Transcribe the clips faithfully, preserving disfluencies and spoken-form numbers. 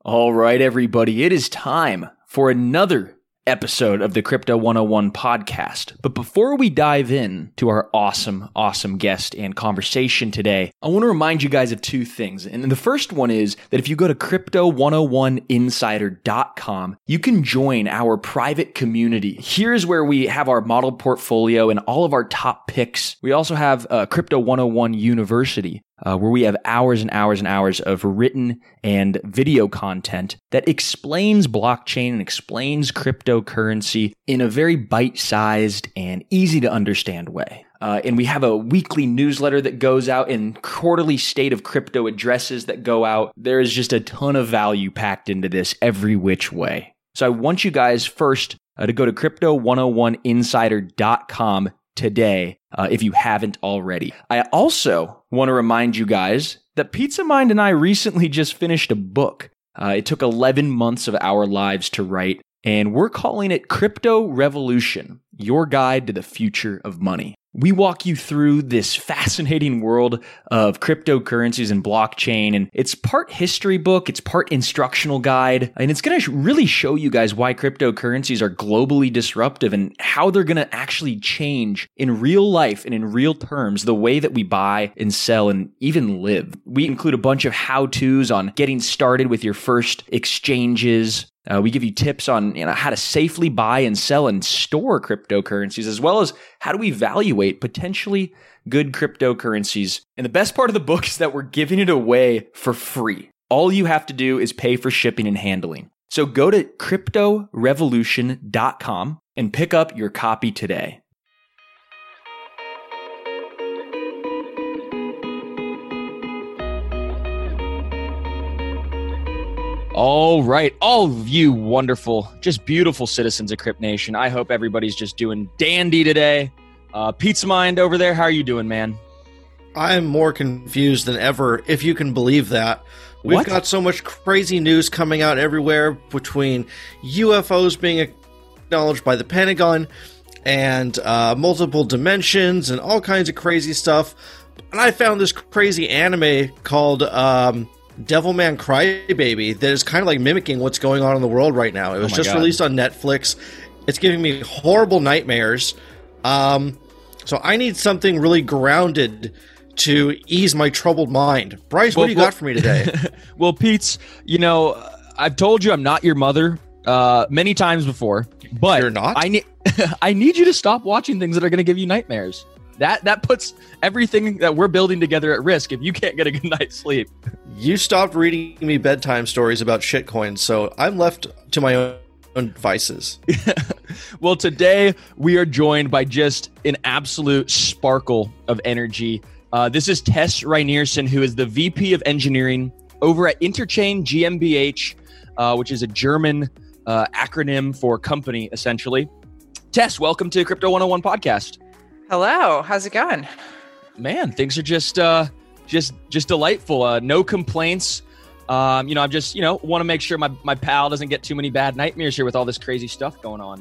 All right, everybody, it is time for another episode of the Crypto one oh one podcast. But before we dive in to our awesome, awesome guest and conversation today, I want to remind you guys of two things. And the first one is that if you go to crypto one oh one insider dot com, you can join our private community. Here's where we have our model portfolio and all of our top picks. We also have uh, Crypto one oh one University, Uh, where we have hours and hours and hours of written and video content that explains blockchain and explains cryptocurrency in a very bite-sized and easy to understand way. Uh, and we have a weekly newsletter that goes out and quarterly state of crypto addresses that go out. There is just a ton of value packed into this every which way. So I want you guys first uh, to go to crypto one oh one insider dot com today, uh, if you haven't already. I also want to remind you guys that Pizza Mind and I recently just finished a book. Uh, it took eleven months of our lives to write, and we're calling it Crypto Revolution, Your Guide to the Future of Money. We walk you through this fascinating world of cryptocurrencies and blockchain, and it's part history book, it's part instructional guide, and it's going to really show you guys why cryptocurrencies are globally disruptive and how they're going to actually change in real life and in real terms the way that we buy and sell and even live. We include a bunch of how-tos on getting started with your first exchanges. Uh, we give you tips on you know, how to safely buy and sell and store cryptocurrencies, as well as how to evaluate potentially good cryptocurrencies. And the best part of the book is that we're giving it away for free. All you have to do is pay for shipping and handling. So go to crypto revolution dot com and pick up your copy today. All right, all of you wonderful, just beautiful citizens of Crypt Nation. I hope everybody's just doing dandy today. Uh, Pizza Mind over there, how are you doing, man? I'm more confused than ever, if you can believe that. We've What? got so much crazy news coming out everywhere between U F Os being acknowledged by the Pentagon and uh, multiple dimensions and all kinds of crazy stuff. And I found this crazy anime called Um, Devilman Crybaby that is kind of like mimicking what's going on in the world right now. It was Oh my just God. released on Netflix. It's giving me horrible nightmares. Um, so I need something really grounded to ease my troubled mind. Bryce, Well, what do you well- got for me today? Well, Pete's, you know, I've told you I'm not your mother uh, many times before, but You're not? I need I need you to stop watching things that are going to give you nightmares. That that puts everything that we're building together at risk if you can't get a good night's sleep. You stopped reading me bedtime stories about shitcoins, so I'm left to my own, own vices. Well, today we are joined by just an absolute sparkle of energy. Uh, this is Tess Reinierson, who is the V P of Engineering over at Interchain G m B H, uh, which is a German uh, acronym for company, essentially. Tess, welcome to Crypto one oh one podcast. Hello, how's it going? Man, things are just uh, just just delightful. Uh, no complaints. Um, you know, I'm just you know want to make sure my my pal doesn't get too many bad nightmares here with all this crazy stuff going on.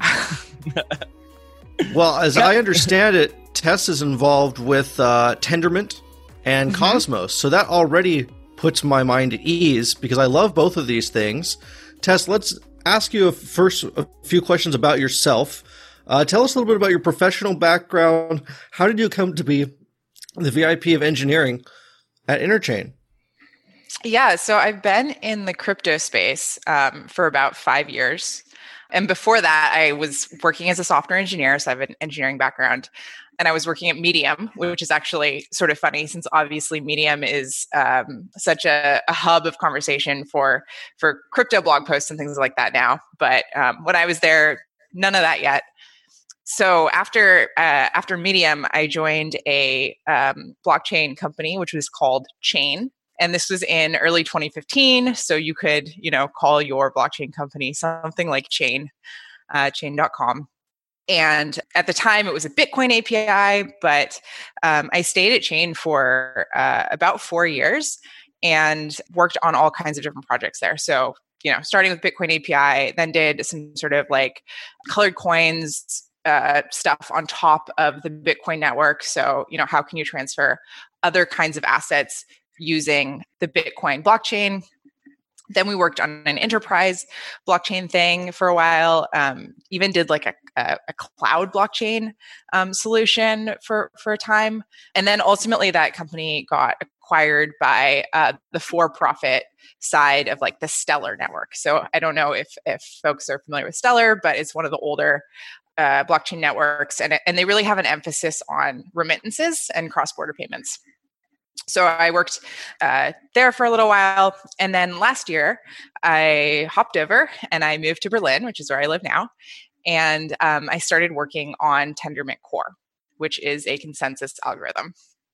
Well, as Yeah. I understand it, Tess is involved with uh, Tendermint and Mm-hmm. Cosmos, so that already puts my mind at ease because I love both of these things. Tess, let's ask you a first a few questions about yourself. Uh, tell us a little bit about your professional background. How did you come to be the V I P of engineering at Interchain? Yeah, so I've been in the crypto space um, for about five years. And before that, I was working as a software engineer. So I have an engineering background. And I was working at Medium, which is actually sort of funny since obviously Medium is um, such a, a hub of conversation for, for crypto blog posts and things like that now. But um, when I was there, none of that yet. So after uh, after Medium, I joined a um, blockchain company, which was called Chain. And this was in early twenty fifteen. So you could, you know, call your blockchain company something like Chain, uh, chain dot com. And at the time, it was a Bitcoin A P I, but um, I stayed at Chain for uh, about four years and worked on all kinds of different projects there. So, you know, starting with Bitcoin A P I, then did some sort of like colored coins uh, stuff on top of the Bitcoin network. So, you know, how can you transfer other kinds of assets using the Bitcoin blockchain? Then we worked on an enterprise blockchain thing for a while. Um, even did like a, a, a cloud blockchain um, solution for for a time, and then ultimately that company got acquired by uh, the for-profit side of like the Stellar network. So I don't know if if folks are familiar with Stellar, but it's one of the older uh, blockchain networks, and and they really have an emphasis on remittances and cross-border payments. So I worked uh, there for a little while. And then last year, I hopped over and I moved to Berlin, which is where I live now. And um, I started working on Tendermint Core, which is a consensus algorithm.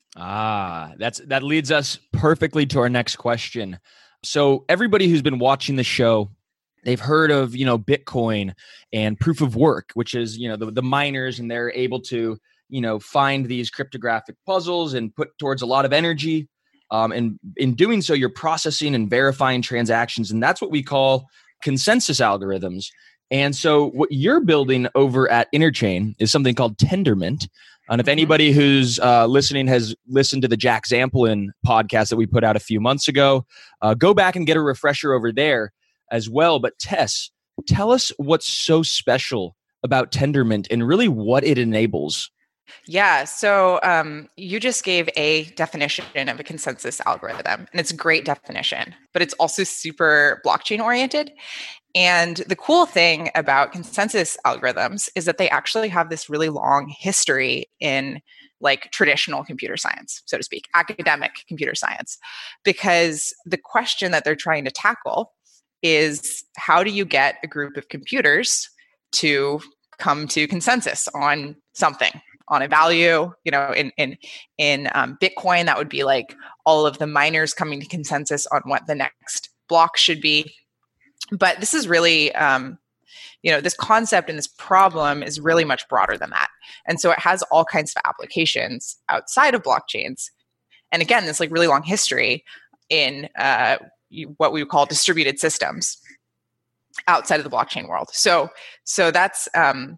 Ah, that's that leads us perfectly to our next question. So everybody who's been watching the show, they've heard of, you know, Bitcoin and proof of work, which is, you know, the, the miners, and they're able to, you know, find these cryptographic puzzles and put towards a lot of energy. Um, and in doing so, you're processing and verifying transactions. And that's what we call consensus algorithms. And so what you're building over at Interchain is something called Tendermint. And if anybody who's uh, listening has listened to the Jack Zampolin podcast that we put out a few months ago, uh, go back and get a refresher over there as well. But Tess, tell us what's so special about Tendermint and really what it enables. Yeah. So um, you just gave a definition of a consensus algorithm, and it's a great definition, but it's also super blockchain oriented. And the cool thing about consensus algorithms is that they actually have this really long history in like traditional computer science, so to speak, academic computer science, because the question that they're trying to tackle is how do you get a group of computers to come to consensus on something? On a value, you know, in in in um, Bitcoin, that would be like all of the miners coming to consensus on what the next block should be. But this is really, um, you know, this concept and this problem is really much broader than that, and so it has all kinds of applications outside of blockchains. And again, this like really long history in uh, what we would call distributed systems outside of the blockchain world. So, so that's. Um,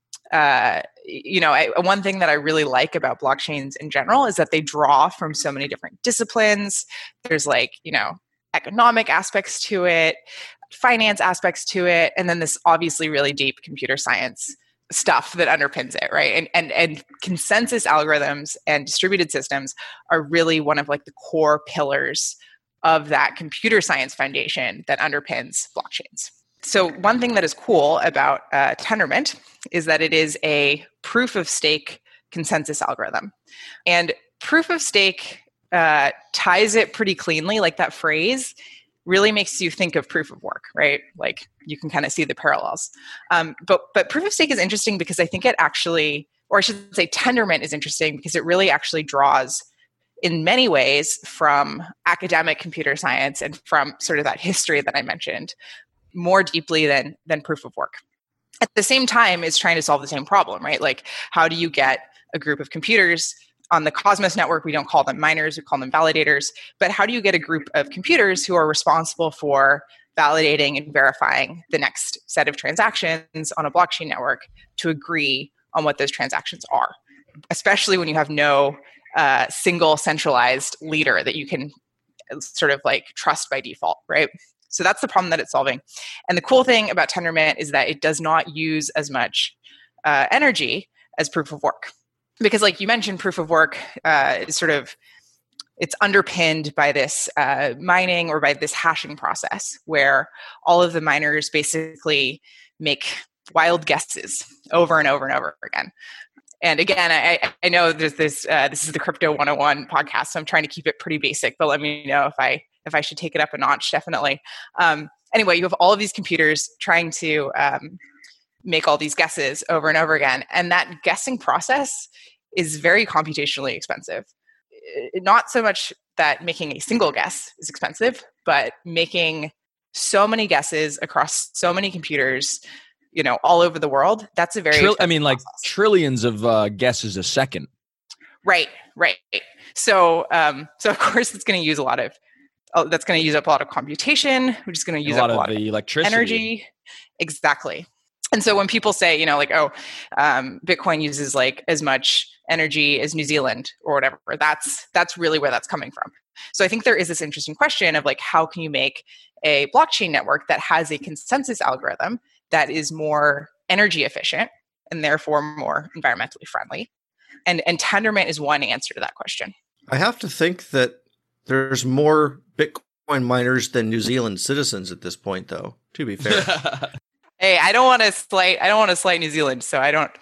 Uh, you know, I, one thing that I really like about blockchains in general is that they draw from so many different disciplines. There's like, you know, economic aspects to it, finance aspects to it, and then this obviously really deep computer science stuff that underpins it, right? And and and consensus algorithms and distributed systems are really one of like the core pillars of that computer science foundation that underpins blockchains. So one thing that is cool about uh, Tendermint is that it is a proof of stake consensus algorithm. And proof of stake uh, ties it pretty cleanly, like that phrase really makes you think of proof of work, right? Like you can kind of see the parallels. Um, but, but proof of stake is interesting because I think it actually, or I should say Tendermint is interesting because it really actually draws in many ways from academic computer science and from sort of that history that I mentioned more deeply than than proof of work. At the same time, is trying to solve the same problem, right? Like, how do you get a group of computers on the Cosmos network? We don't call them miners, we call them validators. But how do you get a group of computers who are responsible for validating and verifying the next set of transactions on a blockchain network to agree on what those transactions are? Especially when you have no uh, single centralized leader that you can sort of like trust by default, right? So that's the problem that it's solving. And the cool thing about Tendermint is that it does not use as much uh, energy as proof of work. Because like you mentioned, proof of work uh, is sort of, it's underpinned by this uh, mining or by this hashing process where all of the miners basically make wild guesses over and over and over again. And again, I, I know there's this, uh, this is the Crypto one oh one podcast, so I'm trying to keep it pretty basic, but let me know if I if I should take it up a notch, definitely. Um, anyway, you have all of these computers trying to um, make all these guesses over and over again. And that guessing process is very computationally expensive. It, not so much that making a single guess is expensive, but making so many guesses across so many computers, you know, all over the world, that's a very Trill- I mean, process. like trillions of uh, guesses a second. Right, right. So, um, so of course, it's going to use a lot of Oh, that's going to use up a lot of computation, which is going to use a lot up a of lot of electricity. Energy. Exactly. And so when people say, you know, like, oh, um, Bitcoin uses like as much energy as New Zealand or whatever, that's that's really where that's coming from. So I think there is this interesting question of like, how can you make a blockchain network that has a consensus algorithm that is more energy efficient and therefore more environmentally friendly? And, and Tendermint is one answer to that question. I have to think that there's more Bitcoin miners than New Zealand citizens at this point, though, to be fair. Hey, I don't want to slight, I don't want to slight New Zealand, so I don't,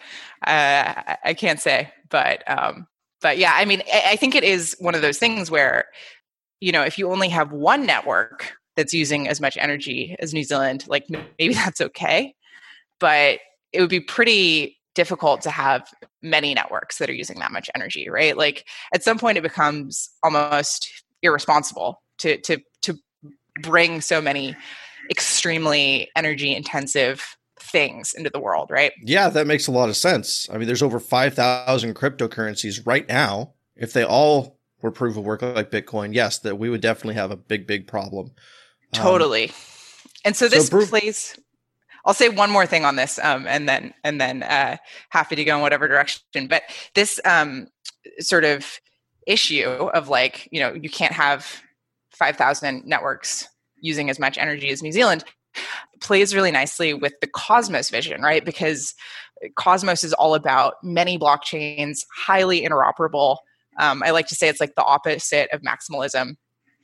uh, I can't say, but, um, but yeah, I mean, I, I think it is one of those things where, you know, if you only have one network that's using as much energy as New Zealand, like maybe that's okay, but it would be pretty difficult to have many networks that are using that much energy, right? Like at some point it becomes almost irresponsible to to to bring so many extremely energy intensive things into the world, right? Yeah, that makes a lot of sense. I mean, there's over five thousand cryptocurrencies right now. If they all were proof of work like Bitcoin, yes, that we would definitely have a big, big problem. Totally. Um, and so this so proof- plays... I'll say one more thing on this, um, and then and then uh, happy to go in whatever direction. But this um, sort of issue of like, you know, you can't have five thousand networks using as much energy as New Zealand plays really nicely with the Cosmos vision, right? Because Cosmos is all about many blockchains, highly interoperable. Um, I like to say it's like the opposite of maximalism.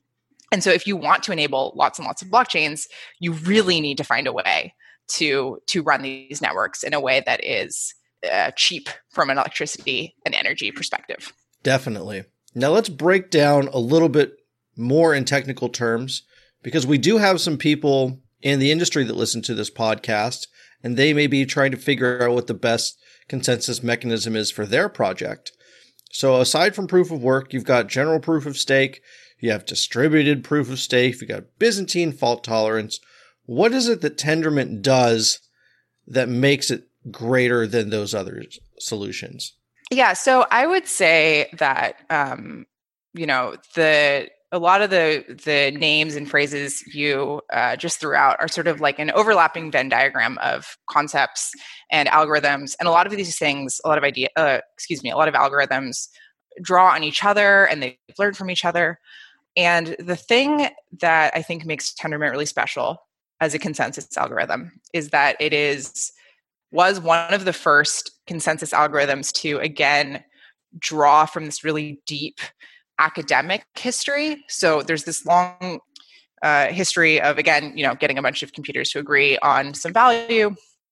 And so if you want to enable lots and lots of blockchains, you really need to find a way to to run these networks in a way that is uh, cheap from an electricity and energy perspective. Definitely. Now let's break down a little bit more in technical terms, because we do have some people in the industry that listen to this podcast, and they may be trying to figure out what the best consensus mechanism is for their project. So aside from proof of work, you've got general proof of stake, you have distributed proof of stake, you've got Byzantine fault tolerance. What is it that Tendermint does that makes it greater than those other solutions? Yeah, so I would say that um, you know the a lot of the the names and phrases you uh, just threw out are sort of like an overlapping Venn diagram of concepts and algorithms, and a lot of these things, a lot of idea, uh, excuse me, a lot of algorithms draw on each other and they learn from each other. And the thing that I think makes Tendermint really special as a consensus algorithm is that it is was one of the first consensus algorithms to, again, draw from this really deep academic history. So there's this long uh, history of, again, you know, getting a bunch of computers to agree on some value.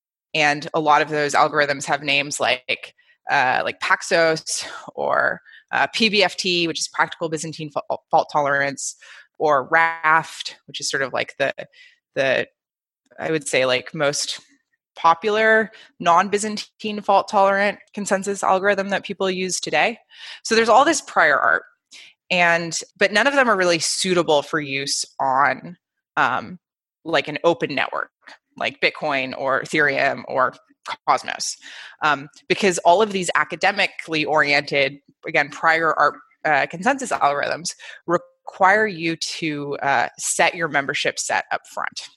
And a lot of those algorithms have names like uh, like Paxos or uh, P B F T, which is practical Byzantine fault tolerance, or Raft, which is sort of like the the, I would say, like most popular non-Byzantine fault tolerant consensus algorithm that people use today. So there's all this prior art, and but none of them are really suitable for use on um, like an open network like Bitcoin or Ethereum or Cosmos, um, because all of these academically oriented, again, prior art uh, consensus algorithms require you to uh, set your membership set up front.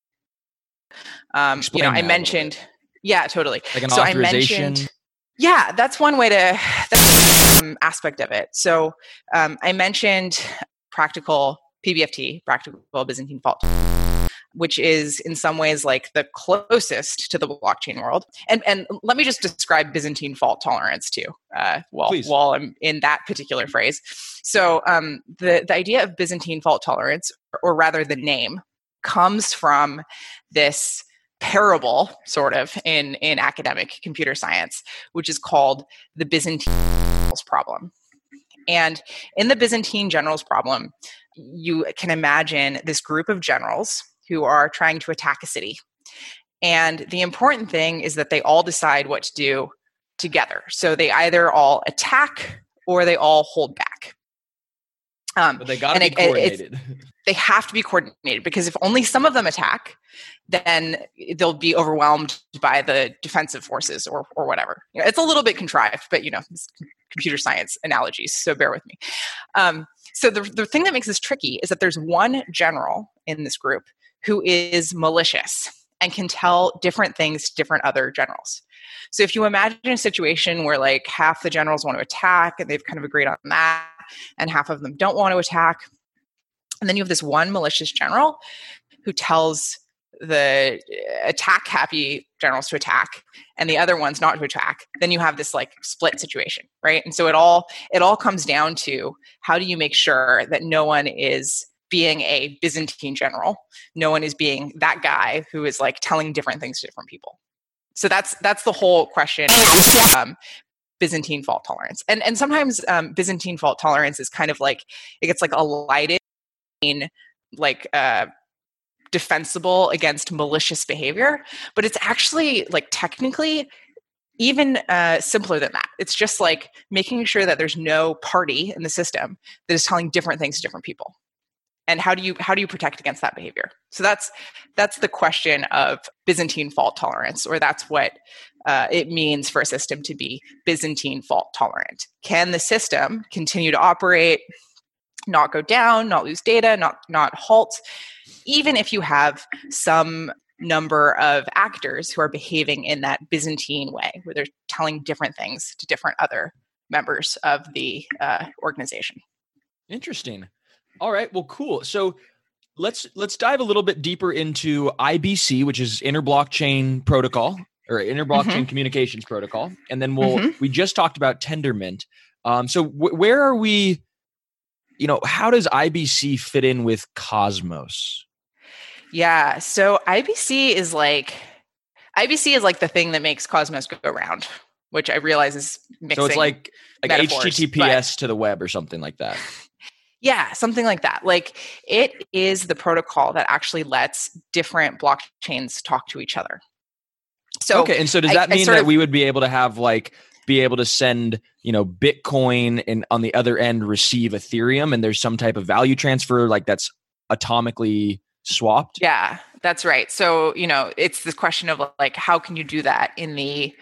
Um, you know, I mentioned, yeah, totally. Like an so authorization. I mentioned, yeah, that's one way to, that's one aspect of it. So um, I mentioned practical P B F T, practical Byzantine fault, which is in some ways like the closest to the blockchain world. And and let me just describe Byzantine fault tolerance too, uh, while, while I'm in that particular phrase. So um, the, the idea of Byzantine fault tolerance, or rather the name, comes from this parable, sort of, in, in academic computer science, which is called the Byzantine generals problem. And in the Byzantine generals problem, you can imagine this group of generals who are trying to attack a city. And the important thing is that they all decide what to do together. So they either all attack or they all hold back. Um, but they got to be it, coordinated. They have to be coordinated, because if only some of them attack, then they'll be overwhelmed by the defensive forces or or whatever. You know, it's a little bit contrived, but you know, it's computer science analogies, so bear with me. Um, so the the thing that makes this tricky is that there's one general in this group who is malicious and can tell different things to different other generals. So if you imagine a situation where like half the generals want to attack and they've kind of agreed on that, and half of them don't want to attack. And then you have this one malicious general who tells the attack happy generals to attack and the other ones not to attack. Then you have this like split situation, right? And so it all it all comes down to how do you make sure that no one is being a Byzantine general, no one is being that guy who is like telling different things to different people. So that's that's the whole question of um, Byzantine fault tolerance. And and sometimes um, Byzantine fault tolerance is kind of like it gets like elided in like uh defensible against malicious behavior, but it's actually like technically even uh, simpler than that. It's just like making sure that there's no party in the system that is telling different things to different people. And how do you how do you protect against that behavior? So that's that's the question of Byzantine fault tolerance, or that's what uh, it means for a system to be Byzantine fault tolerant. Can the system continue to operate, not go down, not lose data, not not halt, even if you have some number of actors who are behaving in that Byzantine way, where they're telling different things to different other members of the uh, organization. Interesting. All right. Well, cool. So let's let's dive a little bit deeper into I B C, which is Inter-Blockchain Protocol or Inter-Blockchain mm-hmm. Communications Protocol, and then we'll mm-hmm. we just talked about Tendermint. Um, so w- where are we? You know, how does I B C fit in with Cosmos? Yeah, so I B C is like I B C is like the thing that makes Cosmos go round, which I realize is mixing. So it's like like H T T P S to the web or something like that. Yeah, something like that. Like it is the protocol that actually lets different blockchains talk to each other. So okay, and so does that I, mean I that of, we would be able to have like be able to send, you know, Bitcoin and on the other end receive Ethereum, and there's some type of value transfer like that's atomically swapped? Yeah, that's right. So, you know, it's this question of like, how can you do that in the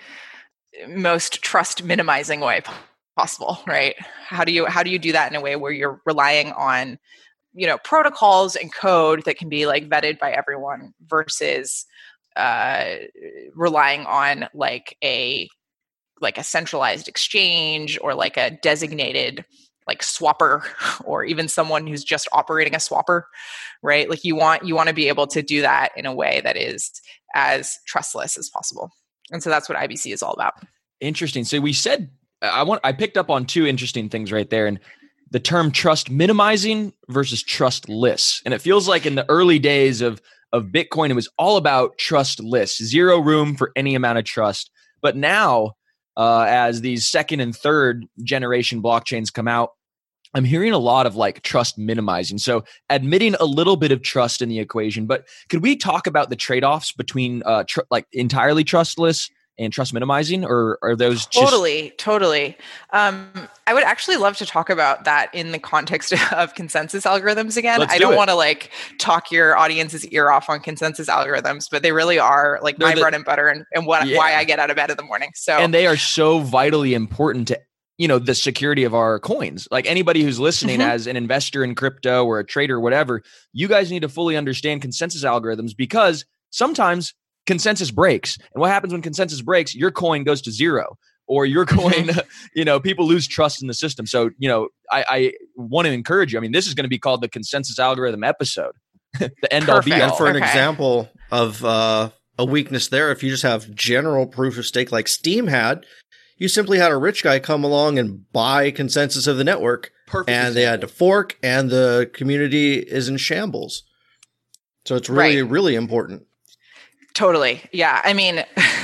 most trust minimizing way possible, right? How do you how do you do that in a way where you're relying on, you know, protocols and code that can be like vetted by everyone versus uh, relying on like a like a centralized exchange or like a designated like swapper or even someone who's just operating a swapper, right? Like you want you want to be able to do that in a way that is as trustless as possible. And so that's what I B C is all about. Interesting. So we said I want I picked up on two interesting things right there, and the term trust minimizing versus trustless. And it feels like in the early days of of Bitcoin, it was all about trustless, zero room for any amount of trust. But now, uh, as these second and third generation blockchains come out, I'm hearing a lot of like trust minimizing. So admitting a little bit of trust in the equation. But could we talk about the trade-offs between uh, tr- like entirely trustless and trust minimizing, or are those just- totally, totally? Um, I would actually love to talk about that in the context of consensus algorithms again. Let's I do don't it. want to like talk your audience's ear off on consensus algorithms, but they really are like They're my the, bread and butter and, and what yeah. why I get out of bed in the morning. So and they are so vitally important to, you know, the security of our coins. Like anybody who's listening mm-hmm. as an investor in crypto or a trader or whatever, you guys need to fully understand consensus algorithms, because sometimes consensus breaks. And what happens when consensus breaks? Your coin goes to zero, or your coin, you know, people lose trust in the system. So, you know, I, I want to encourage you. I mean, this is going to be called the consensus algorithm episode, the end all be all. And for an okay. example of uh, a weakness there, if you just have general proof of stake like Steem had, you simply had a rich guy come along and buy consensus of the network. Perfect and example. They had to fork, and the community is in shambles. So it's really, right. really important. Totally. Yeah. I mean,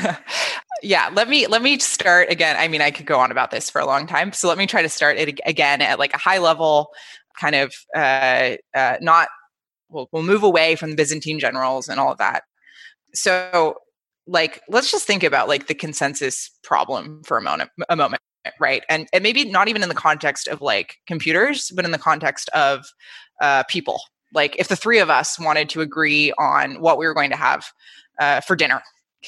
yeah, let me, let me start again. I mean, I could go on about this for a long time. So let me try to start it again at like a high level kind of, uh, uh, not, we'll, we'll move away from the Byzantine generals and all of that. So like, let's just think about like the consensus problem for a moment, a moment, right? And, and maybe not even in the context of like computers, but in the context of uh, people. Like if the three of us wanted to agree on what we were going to have Uh, for dinner,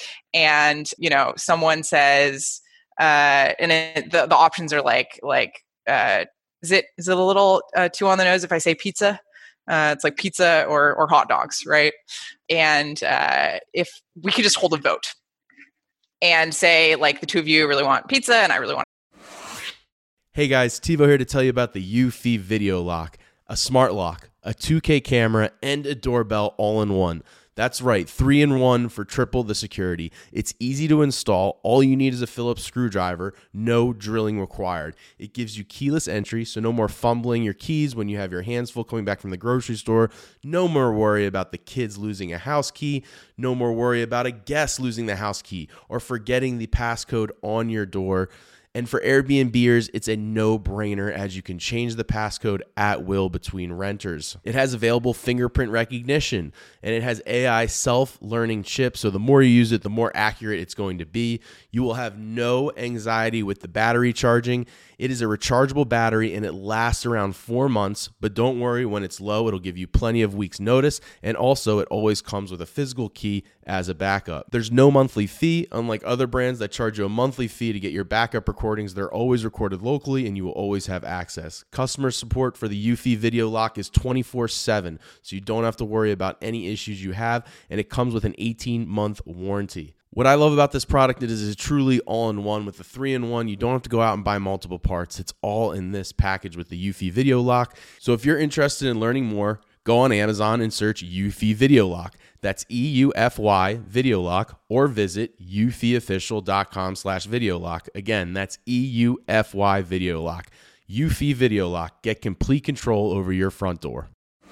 and you know, someone says, uh, and it, the the options are like like uh, is it is it a little uh, too on the nose if I say pizza? Uh, it's like pizza or or hot dogs, right? And uh, if we could just hold a vote and say like the two of you really want pizza and I really want. Hey guys, Tivo here to tell you about the Eufy Video Lock, a smart lock, a two K camera, and a doorbell all in one. That's right, three in one for triple the security. It's easy to install. All you need is a Phillips screwdriver. No drilling required. It gives you keyless entry, so no more fumbling your keys when you have your hands full coming back from the grocery store. No more worry about the kids losing a house key. No more worry about a guest losing the house key or forgetting the passcode on your door. And for Airbnbers, it's a no-brainer as you can change the passcode at will between renters. It has available fingerprint recognition, and it has A I self-learning chips, so the more you use it, the more accurate it's going to be. You will have no anxiety with the battery charging. It is a rechargeable battery, and it lasts around four months, but don't worry, when it's low, it'll give you plenty of weeks' notice, and also it always comes with a physical key as a backup. There's no monthly fee, unlike other brands that charge you a monthly fee to get your backup recordings. They're always recorded locally, and you will always have access. Customer support for the Eufy Video Lock is twenty-four seven, so you don't have to worry about any issues you have, and it comes with an eighteen-month warranty. What I love about this product is it is truly all-in-one. With the three in one, you don't have to go out and buy multiple parts. It's all in this package with the Eufy Video Lock. So if you're interested in learning more, go on Amazon and search Eufy Video Lock. That's E U F Y Video Lock, or visit eufyofficial.com slash video lock. Again, that's E U F Y Video Lock. Eufy Video Lock. Get complete control over your front door.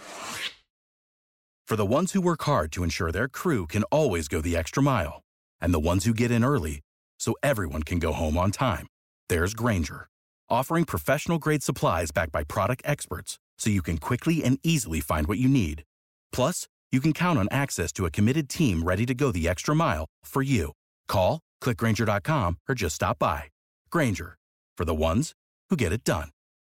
For the ones who work hard to ensure their crew can always go the extra mile, and the ones who get in early so everyone can go home on time, there's Grainger, offering professional-grade supplies backed by product experts so you can quickly and easily find what you need. Plus, you can count on access to a committed team ready to go the extra mile for you. Call, click Grainger dot com, or just stop by. Grainger, for the ones who get it done.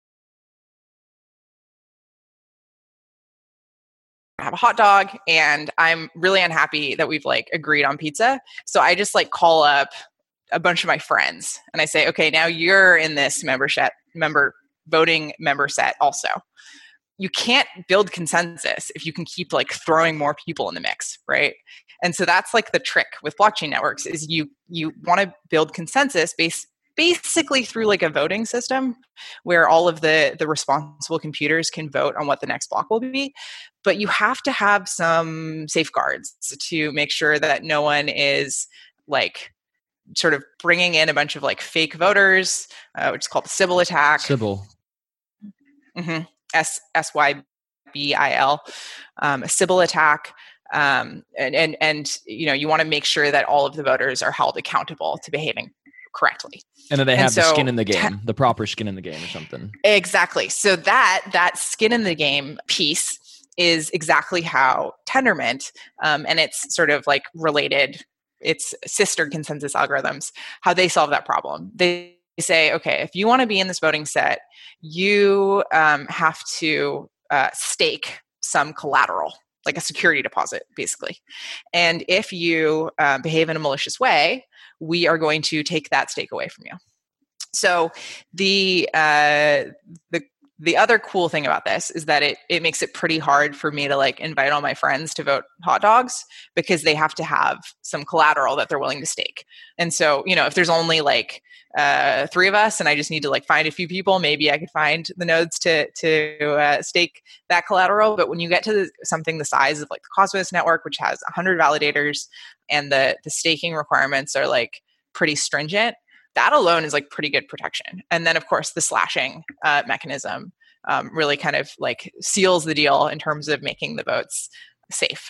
I have a hot dog and I'm really unhappy that we've like agreed on pizza. So I just like call up a bunch of my friends and I say, okay, now you're in this membership member voting member set also. You can't build consensus if you can keep like throwing more people in the mix, right? And so that's like the trick with blockchain networks is you you want to build consensus based basically through like a voting system where all of the the responsible computers can vote on what the next block will be. But you have to have some safeguards to make sure that no one is like sort of bringing in a bunch of like fake voters, uh, which is called the Sybil attack. Sybil. Mm-hmm. S S Y B I L, um, a Sybil attack. Um, and, and, and, you know, you want to make sure that all of the voters are held accountable to behaving correctly. And then they have and the so, skin in the game, the proper skin in the game or something. Exactly. So that, that skin in the game piece is exactly how Tendermint, um, and it's sort of like related, it's sister consensus algorithms, how they solve that problem. They say, okay, if you want to be in this voting set, you um, have to uh, stake some collateral, like a security deposit, basically. And if you uh, behave in a malicious way, we are going to take that stake away from you. So the uh, the the other cool thing about this is that it it makes it pretty hard for me to like invite all my friends to vote hot dogs because they have to have some collateral that they're willing to stake. And so, you know, if there's only like uh, three of us and I just need to like find a few people, maybe I could find the nodes to to uh, stake that collateral. But when you get to the, something the size of like the Cosmos network, which has one hundred validators and the the staking requirements are like pretty stringent, that alone is like pretty good protection. And then of course the slashing uh, mechanism um, really kind of like seals the deal in terms of making the votes safe.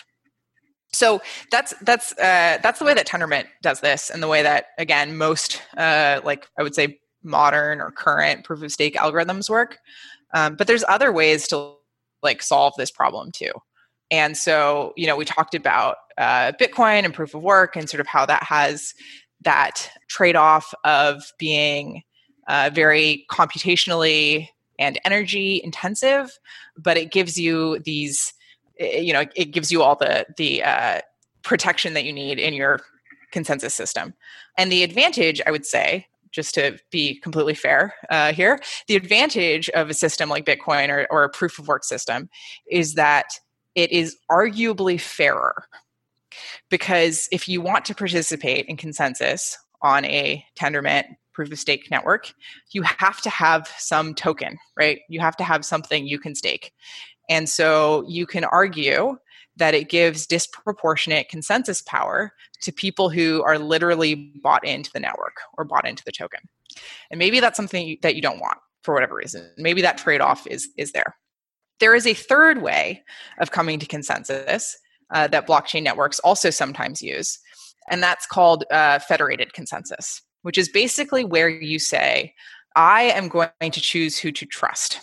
So that's that's uh, that's the way that Tendermint does this, and the way that again most uh, like I would say modern or current proof of stake algorithms work. Um, but there's other ways to like solve this problem too. And so you know we talked about uh, Bitcoin and proof of work and sort of how that has that trade-off of being uh, very computationally and energy intensive, but it gives you these, you know, it gives you all the the uh, protection that you need in your consensus system. And the advantage, I would say, just to be completely fair uh, here, the advantage of a system like Bitcoin or, or a proof of work system is that it is arguably fairer. Because if you want to participate in consensus on a Tendermint proof of stake network, you have to have some token, right? You have to have something you can stake. And so you can argue that it gives disproportionate consensus power to people who are literally bought into the network or bought into the token. And maybe that's something that you don't want for whatever reason. Maybe that trade-off is, is there. There is a third way of coming to consensus uh, that blockchain networks also sometimes use, and that's called uh, federated consensus, which is basically where you say, I am going to choose who to trust.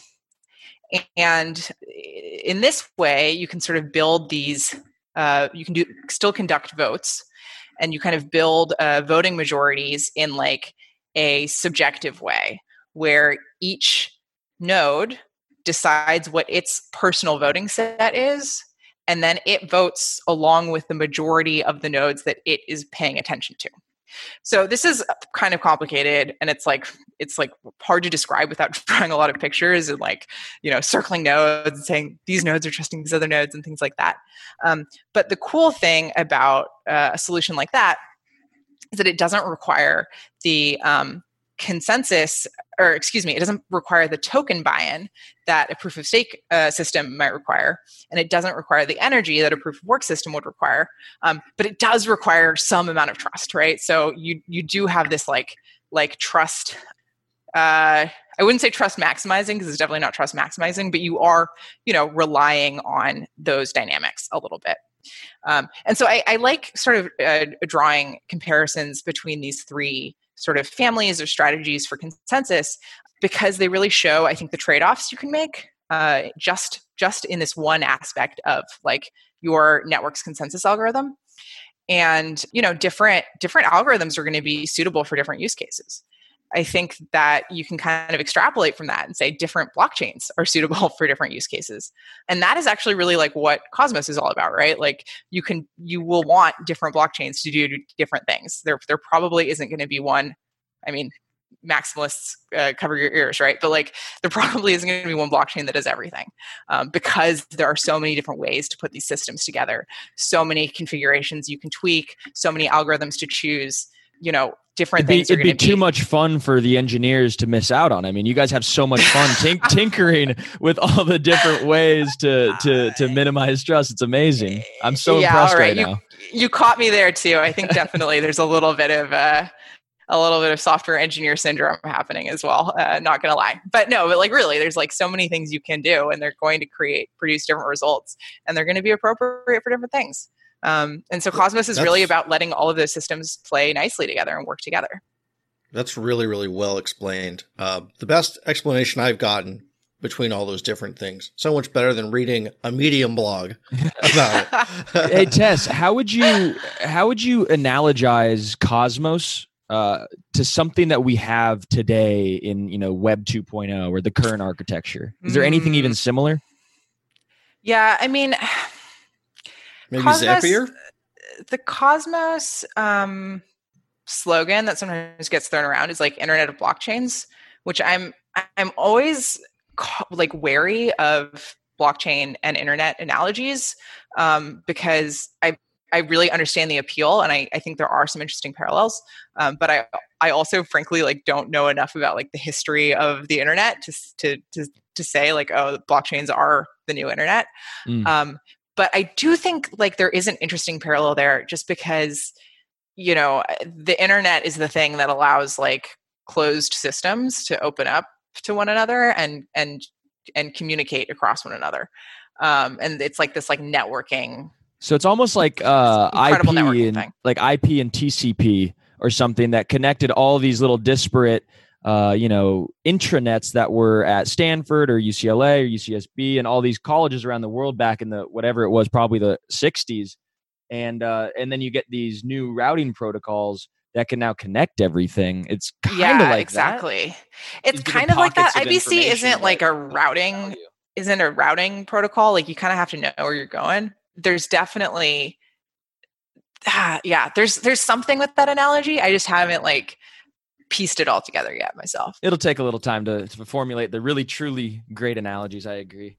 And in this way, you can sort of build these, uh, you can do still conduct votes, and you kind of build uh, voting majorities in like a subjective way, where each node decides what its personal voting set is, and then it votes along with the majority of the nodes that it is paying attention to. So this is kind of complicated, and it's like it's like hard to describe without drawing a lot of pictures and like, you know, circling nodes and saying these nodes are trusting these other nodes and things like that. Um, but the cool thing about uh, a solution like that is that it doesn't require the um, consensus, or excuse me, it doesn't require the token buy-in that a proof of stake uh, system might require, and it doesn't require the energy that a proof of work system would require. Um, but it does require some amount of trust, right? So you you do have this like like trust. Uh, I wouldn't say trust maximizing, because it's definitely not trust maximizing, but you are, you know, relying on those dynamics a little bit. Um, and so I, I like sort of uh, drawing comparisons between these three sort of families or strategies for consensus, because they really show, I think, the trade-offs you can make uh, just just in this one aspect of like your network's consensus algorithm. And, you know, different different algorithms are going to be suitable for different use cases. I think that you can kind of extrapolate from that and say different blockchains are suitable for different use cases. And that is actually really like what Cosmos is all about, right? Like you can, you will want different blockchains to do different things. There, there probably isn't going to be one. I mean, maximalists uh, cover your ears, right? But like there probably isn't going to be one blockchain that does everything um, because there are so many different ways to put these systems together, so many configurations you can tweak, so many algorithms to choose, you know, different it'd be, things are it'd be be too much fun for the engineers to miss out on. I mean, you guys have so much fun tink- tinkering with all the different ways to to to minimize trust. It's amazing. I'm so yeah, impressed all right, right you, now. You caught me there too. I think definitely there's a little bit of uh, a little bit of software engineer syndrome happening as well. Uh, not gonna lie, but no, but like really, there's like so many things you can do, and they're going to create produce different results, and they're going to be appropriate for different things. Um, and so Cosmos is That's, really about letting all of those systems play nicely together and work together. That's really, really well explained. Uh, the best explanation I've gotten between all those different things. So much better than reading a Medium blog about it. Hey Tess, how would you how would you analogize Cosmos uh, to something that we have today in, you know, Web two point oh or the current architecture? Is there anything even similar? Yeah, I mean, maybe Cosmos, Zapier? The Cosmos um, slogan that sometimes gets thrown around is like Internet of Blockchains, which I'm I'm always like wary of blockchain and internet analogies um, because I I really understand the appeal, and I, I think there are some interesting parallels. Um, but I I also frankly like don't know enough about like the history of the internet to to to to say like, oh, blockchains are the new internet. Mm. Um, but I do think like there is an interesting parallel there, just because, you know, the internet is the thing that allows like closed systems to open up to one another and and and communicate across one another. Um, and it's like this like networking. So it's almost like uh, I P and thing. like I P and T C P or something that connected all these little disparate, uh, you know, intranets that were at Stanford or U C L A or U C S B and all these colleges around the world back in the whatever it was, probably the sixties, and uh, and then you get these new routing protocols that can now connect everything. It's kind of yeah, like exactly. That. It's kind of like that. I B C isn't like a routing, isn't a routing protocol. Like you kind of have to know where you're going. There's definitely, ah, yeah, there's there's something with that analogy. I just haven't like pieced it all together yet myself. It'll take a little time to, to formulate the really truly great analogies. I agree.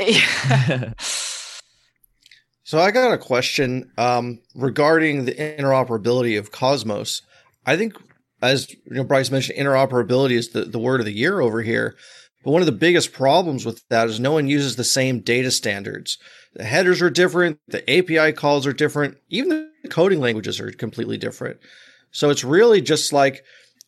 So I got a question um, regarding the interoperability of Cosmos. I think as you know, Bryce mentioned, interoperability is the, the word of the year over here. But one of the biggest problems with that is no one uses the same data standards. The headers are different. The A P I calls are different. Even the coding languages are completely different. So it's really just like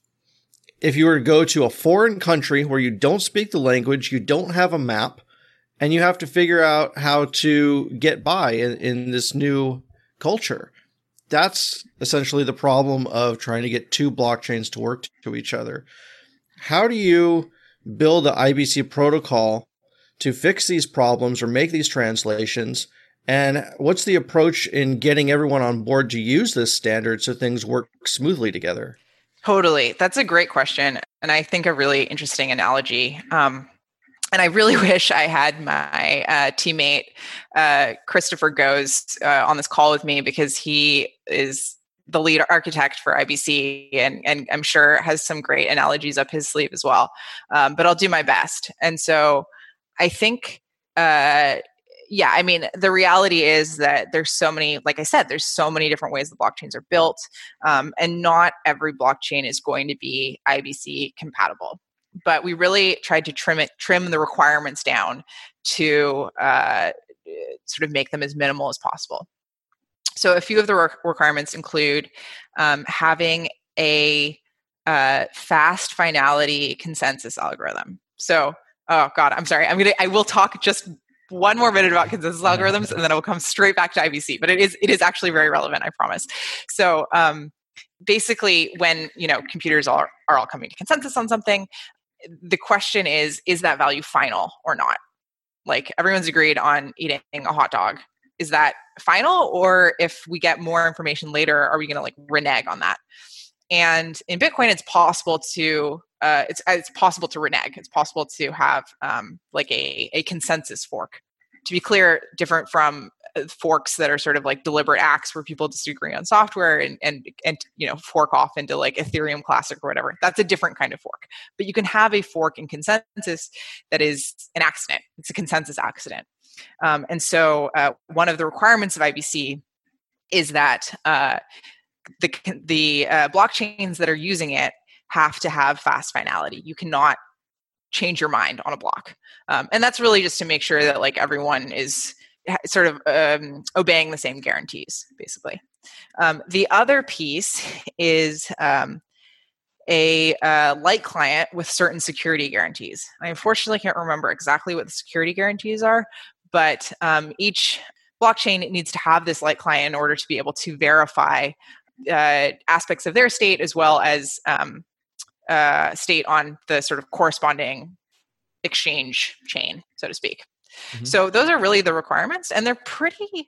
if you were to go to a foreign country where you don't speak the language, you don't have a map, and you have to figure out how to get by in, in this new culture. That's essentially the problem of trying to get two blockchains to work to each other. How do you build the I B C protocol to fix these problems or make these translations? And what's the approach in getting everyone on board to use this standard so things work smoothly together? Totally. That's a great question. And I think a really interesting analogy. Um, and I really wish I had my uh, teammate, uh, Christopher Goes, uh, on this call with me, because he is the lead architect for I B C, and, and I'm sure has some great analogies up his sleeve as well. Um, but I'll do my best. And so I think, uh, yeah, I mean, the reality is that there's so many, like I said, there's so many different ways the blockchains are built, um, and not every blockchain is going to be I B C compatible. But we really tried to trim it, trim the requirements down to uh, sort of make them as minimal as possible. So a few of the re- requirements include um, having a uh, fast finality consensus algorithm. So, oh God, I'm sorry. I'm gonna. I will talk just one more minute about consensus algorithms, and then I will come straight back to I B C. But it is it is actually very relevant, I promise. So um, basically, when you know computers are are all coming to consensus on something, the question is: is that value final or not? Like everyone's agreed on eating a hot dog. Is that final, or if we get more information later, are we going to like renege on that? And in Bitcoin, it's possible to uh, it's it's possible to renege. It's possible to have um, like a a consensus fork. To be clear, different from forks that are sort of like deliberate acts where people disagree on software and and and you know fork off into like Ethereum Classic or whatever. That's a different kind of fork. But you can have a fork in consensus that is an accident. It's a consensus accident. Um, and so uh, one of the requirements of I B C is that uh, the the uh, blockchains that are using it have to have fast finality. You cannot change your mind on a block. Um, and that's really just to make sure that like everyone is sort of um, obeying the same guarantees, basically. Um, the other piece is um, a uh, light client with certain security guarantees. I unfortunately can't remember exactly what the security guarantees are, but um, each blockchain needs to have this light client in order to be able to verify uh, aspects of their state as well as um, uh, state on the sort of corresponding exchange chain, so to speak. Mm-hmm. So those are really the requirements, and they're pretty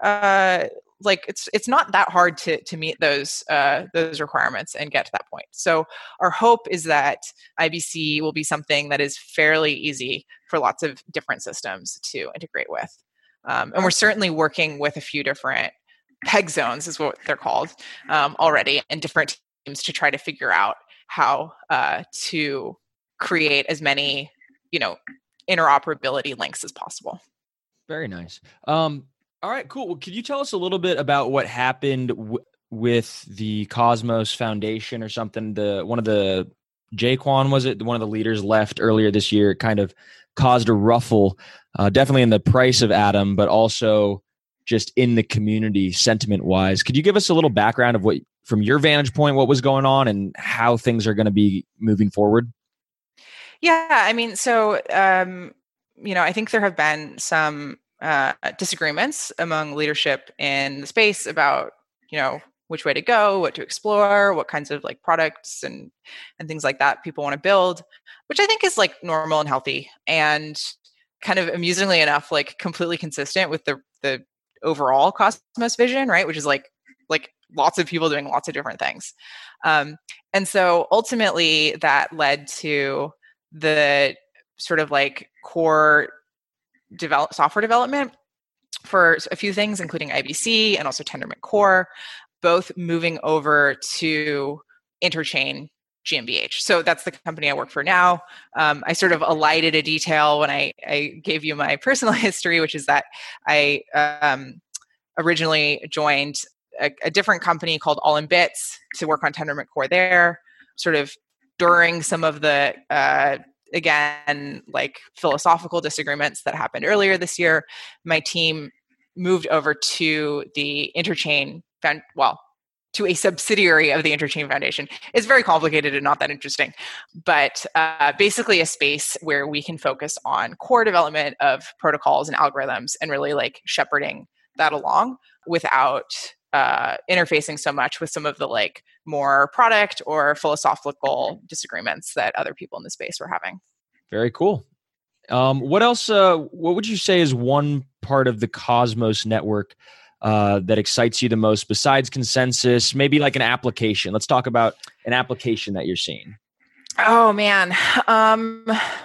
uh, like it's it's not that hard to to meet those uh, those requirements and get to that point. So our hope is that I B C will be something that is fairly easy for lots of different systems to integrate with, um, and we're certainly working with a few different peg zones, is what they're called, um, already, and different teams to try to figure out how uh, to create as many, you know, interoperability links as possible. Very nice. Um, all right, cool. Well, could you tell us a little bit about what happened w- with the Cosmos Foundation or something? The one of the Jaquan, was it? One of the leaders left earlier this year. It kind of caused a ruffle, uh, definitely in the price of Atom, but also just in the community sentiment wise. Could you give us a little background of what, from your vantage point, what was going on and how things are going to be moving forward? Yeah, I mean, so, um, you know, I think there have been some uh, disagreements among leadership in the space about, you know, which way to go, what to explore, what kinds of like products and and things like that people want to build, which I think is like normal and healthy and kind of amusingly enough, like completely consistent with the the overall Cosmos vision, right? Which is like like lots of people doing lots of different things. Um, and so ultimately that led to the sort of like core develop software development for a few things, including I B C and also Tendermint Core, both moving over to Interchain G M B H. So that's the company I work for now. Um, I sort of alighted a detail when I, I gave you my personal history, which is that I um, originally joined a, a different company called All in Bits to work on Tendermint Core there. sort of during some of the, uh, again, like philosophical disagreements that happened earlier this year, my team moved over to the Interchain, well, to a subsidiary of the Interchain Foundation. It's very complicated and not that interesting, but uh, basically a space where we can focus on core development of protocols and algorithms and really like shepherding that along without uh, interfacing so much with some of the like more product or philosophical disagreements that other people in the space were having. Very cool. Um, what else, uh, what would you say is one part of the Cosmos network uh, that excites you the most besides consensus? Maybe like an application. Let's talk about an application that you're seeing. Oh man. Um,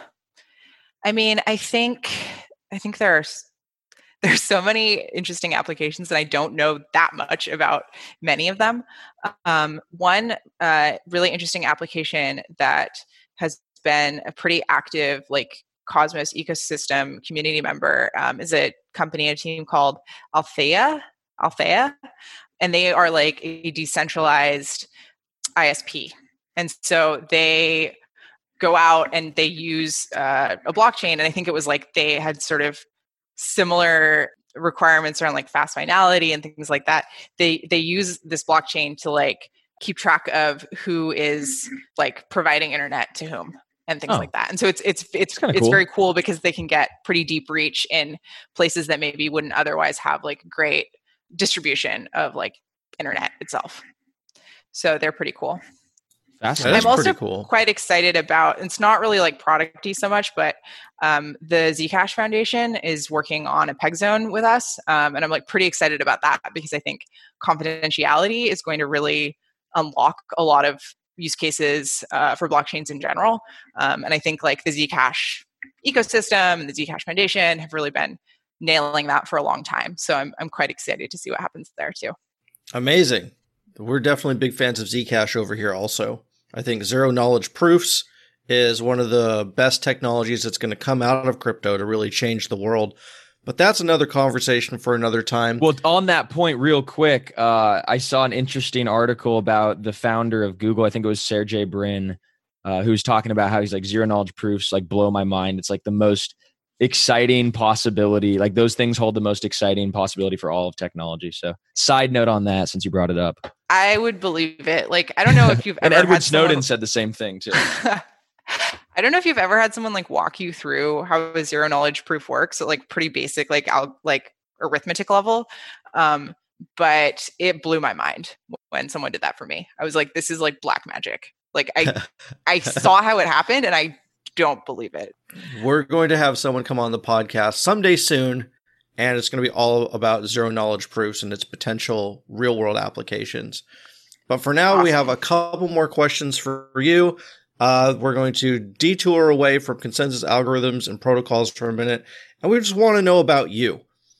I mean, I think, I think there's, there's so many interesting applications and I don't know that much about many of them. Um, one uh, really interesting application that has been a pretty active, like Cosmos ecosystem community member um, is a company, a team called Althea, Althea, and they are like a decentralized I S P. And so they go out and they use uh, a blockchain. And I think it was like they had sort of similar requirements around like fast finality and things like that. They they use this blockchain to like keep track of who is like providing internet to whom and things oh. like that. And so it's it's it's it's cool. very cool because they can get pretty deep reach in places that maybe wouldn't otherwise have like great distribution of like internet itself. So they're pretty cool. Fascinating. I'm also cool. quite excited about, it's not really like product-y so much, but um, the Zcash Foundation is working on a peg zone with us. Um, and I'm like pretty excited about that because I think confidentiality is going to really unlock a lot of use cases uh, for blockchains in general. Um, and I think like the Zcash ecosystem and the Zcash Foundation have really been nailing that for a long time. So I'm I'm quite excited to see what happens there too. Amazing. We're definitely big fans of Zcash over here also. I think zero knowledge proofs is one of the best technologies that's going to come out of crypto to really change the world. But that's another conversation for another time. Well, on that point, real quick, uh, I saw an interesting article about the founder of Google. I think it was Sergey Brin, uh, who was talking about how he's like zero knowledge proofs, like blow my mind. It's like the most exciting possibility. Like those things hold the most exciting possibility for all of technology. So side note on that, since you brought it up. I would believe it. Like, I don't know if you've and ever Edward had Snowden someone... said the same thing too. I don't know if you've ever had someone like walk you through how a zero knowledge proof works at like pretty basic, like al- like arithmetic level. Um, but it blew my mind when someone did that for me. I was like, this is like black magic. Like I, I saw how it happened and I don't believe it. We're going to have someone come on the podcast someday soon, and it's going to be all about zero knowledge proofs and its potential real world applications. But for now, awesome. We have a couple more questions for you. Uh, we're going to detour away from consensus algorithms and protocols for a minute, and we just want to know about you.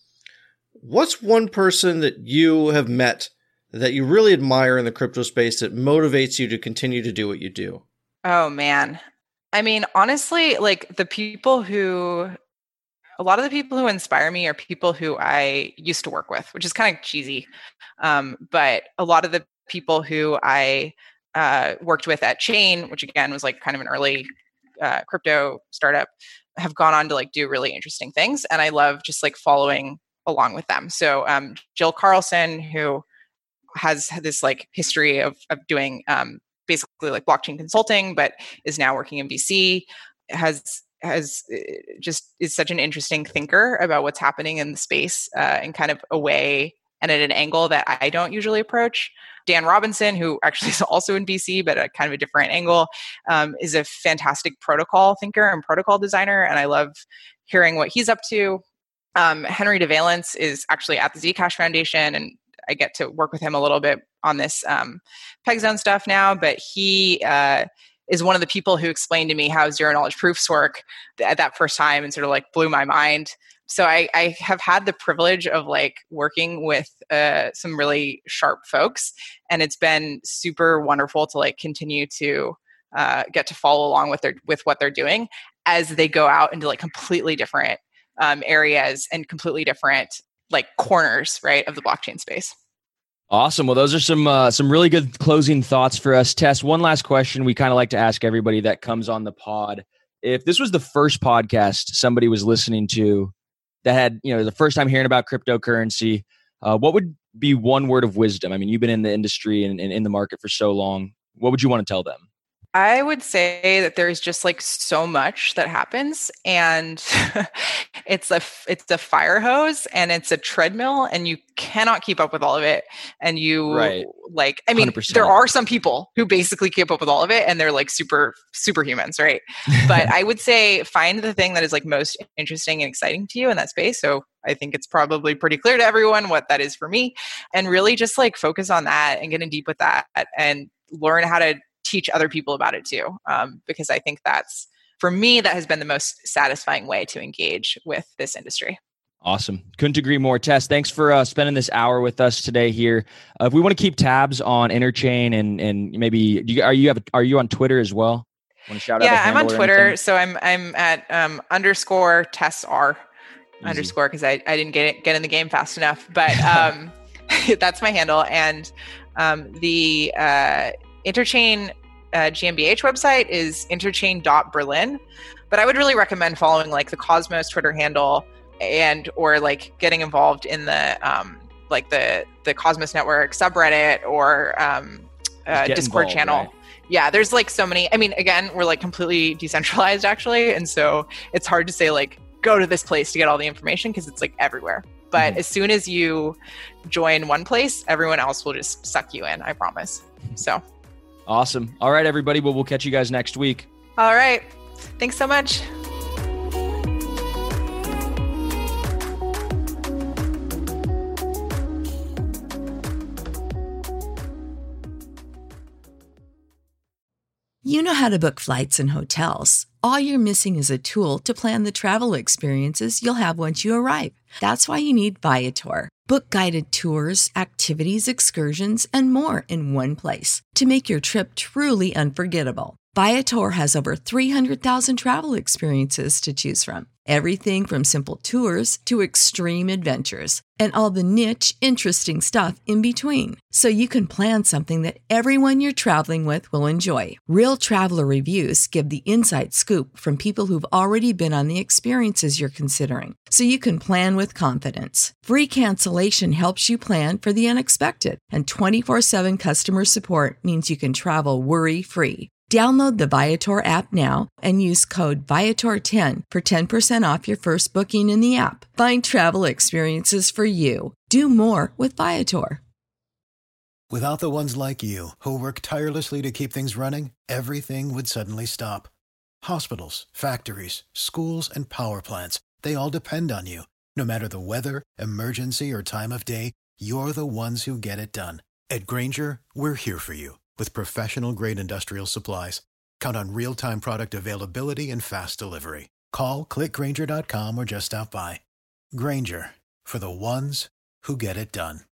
What's one person that you have met that you really admire in the crypto space that motivates you to continue to do what you do? Oh, man. I mean, honestly, like the people who, a lot of the people who inspire me are people who I used to work with, which is kind of cheesy. Um, but a lot of the people who I uh, worked with at Chain, which again was like kind of an early uh, crypto startup, have gone on to like do really interesting things. And I love just like following along with them. So um, Jill Carlson, who has this like history of, of doing um, basically like blockchain consulting, but is now working in V C, has has just is such an interesting thinker about what's happening in the space uh, in kind of a way and at an angle that I don't usually approach. Dan Robinson, who actually is also in V C, but at kind of a different angle, um, is a fantastic protocol thinker and protocol designer. And I love hearing what he's up to. Um, Henry DeValence is actually at the Zcash Foundation, and I get to work with him a little bit on this um, PegZone stuff now, but he uh, is one of the people who explained to me how zero knowledge proofs work at that first time and sort of like blew my mind. So I, I have had the privilege of like working with uh, some really sharp folks, and it's been super wonderful to like continue to uh, get to follow along with their with what they're doing as they go out into like completely different um, areas and completely different like corners, right, of the blockchain space. Awesome. Well, those are some uh, some really good closing thoughts for us. Tess, one last question we kind of like to ask everybody that comes on the pod. If this was the first podcast somebody was listening to that had, you know, the first time hearing about cryptocurrency, uh, what would be one word of wisdom? I mean, you've been in the industry and, and in the market for so long. What would you want to tell them? I would say that there's just like so much that happens, and it's a it's a fire hose and it's a treadmill, and you cannot keep up with all of it. And you right. like, I mean, one hundred percent. There are some people who basically keep up with all of it, and they're like super superhumans, right? But I would say find the thing that is like most interesting and exciting to you in that space. So I think it's probably pretty clear to everyone what that is for me, and really just like focus on that and get in deep with that and learn how to teach other people about it too. Um, because I think that's, for me, that has been the most satisfying way to engage with this industry. Awesome. Couldn't agree more. Tess, thanks for uh, spending this hour with us today here. Uh, if we want to keep tabs on Interchain and and maybe, do you, are you have are you on Twitter as well? Want to shout yeah, out a I'm on Twitter. Anything? So I'm I'm at um, underscore Tess R Easy. underscore because I, I didn't get it, get in the game fast enough. But um, that's my handle. And um, the uh, Interchain uh, G M B H website is interchain dot berlin, but I would really recommend following like the Cosmos Twitter handle and or like getting involved in the um, like the the Cosmos Network subreddit or um, uh, Discord involved, channel. Right? Yeah, there's like so many. I mean, again, we're like completely decentralized actually, and so it's hard to say like go to this place to get all the information because it's like everywhere. But mm-hmm. as soon as you join one place, everyone else will just suck you in, I promise. So awesome. All right, everybody. Well, we'll catch you guys next week. All right. Thanks so much. You know how to book flights and hotels. All you're missing is a tool to plan the travel experiences you'll have once you arrive. That's why you need Viator. Book guided tours, activities, excursions, and more in one place to make your trip truly unforgettable. Viator has over three hundred thousand travel experiences to choose from. Everything from simple tours to extreme adventures and all the niche, interesting stuff in between. So you can plan something that everyone you're traveling with will enjoy. Real traveler reviews give the inside scoop from people who've already been on the experiences you're considering. So you can plan with confidence. Free cancellation helps you plan for the unexpected. And twenty-four seven customer support means you can travel worry-free. Download the Viator app now and use code Viator ten for ten percent off your first booking in the app. Find travel experiences for you. Do more with Viator. Without the ones like you, who work tirelessly to keep things running, everything would suddenly stop. Hospitals, factories, schools, and power plants, they all depend on you. No matter the weather, emergency, or time of day, you're the ones who get it done. At Grainger, we're here for you. With professional-grade industrial supplies, count on real-time product availability and fast delivery. Call, click Grainger dot com, or just stop by. Grainger, for the ones who get it done.